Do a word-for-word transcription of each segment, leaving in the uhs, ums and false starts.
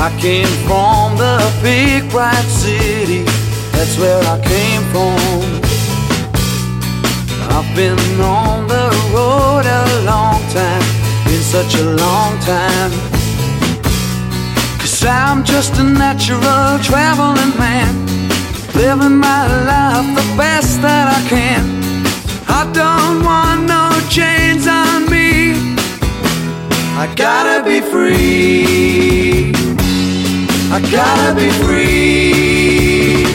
I came from the big bright city, that's where I came from. I've been on the road a long time, been such a long time. Cause I'm just a natural traveling man, living my life the best that I can. I don't want no chains on me, I gotta be free, I gotta be free.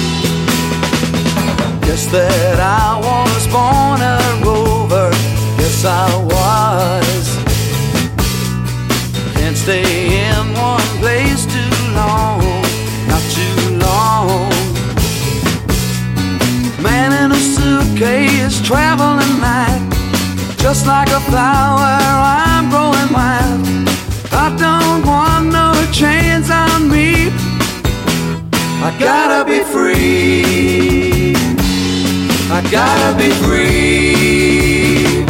Guess that I was born a rover, yes I was. Can't stay in one place too long, not too long. Man in a suitcase, traveling night, just like a flower I'm growing wild. I don't want no chains on me, I gotta be free, I gotta be free,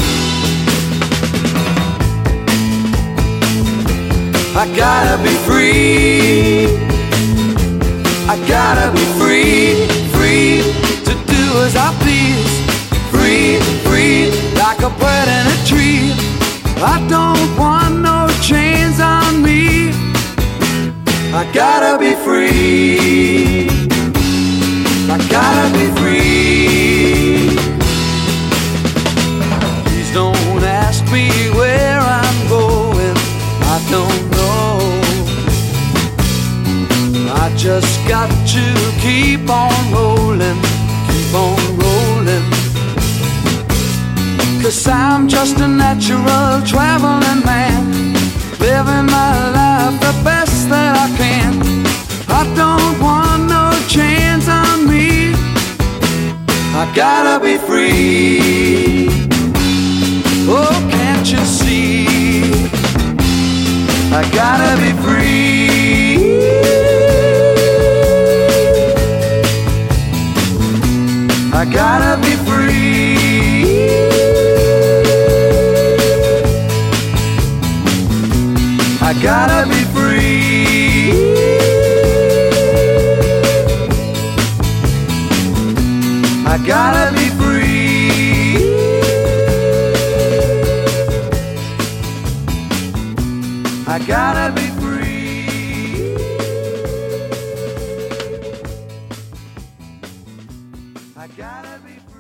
I gotta be free, I gotta be free, free to do as I please, free, free like a bird in a tree. I don't want no chains on me, I gotta be free, I gotta be free. Please don't ask me where I'm going, I don't know. I just got to keep on rolling, keep on rolling. Cause I'm just a natural traveling man, living my life the best that I can. I don't want no chains on me, I gotta be free. Oh, can't you see, I gotta be free, I gotta be free, I gotta be free, I gotta be free, I gotta be free, I gotta be free.